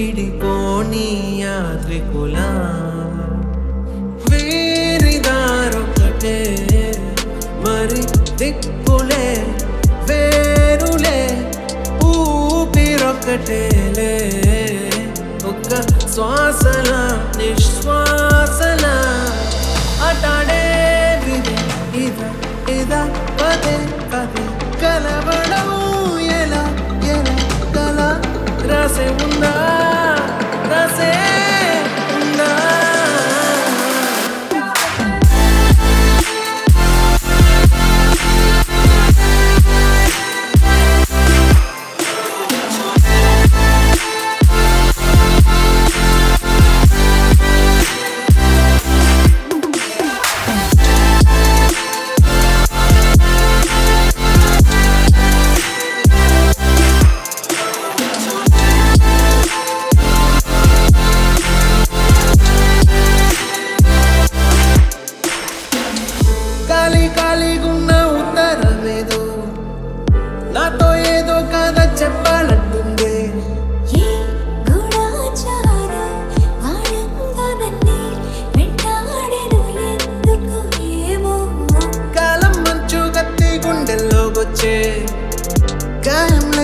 విడిపోని యాత్రికులా వేరిదారొకటే మరి దిక్కులే వేరులే ఊపిరొక్కటేలే ఒక్క శ్వాసల నిశ్వాసల అటాడే విధి ఇదా పదే పదే కలవడం ఎలా ఎలా కల రాసే ఉందా రాసే ఉందా ఖాళీగున్న ఉత్తరమేదో నాతో ఏదో కథ చెప్పాలంటుందే కాలం మంచు కత్తి గుండెల్లోకొచ్చే గాయం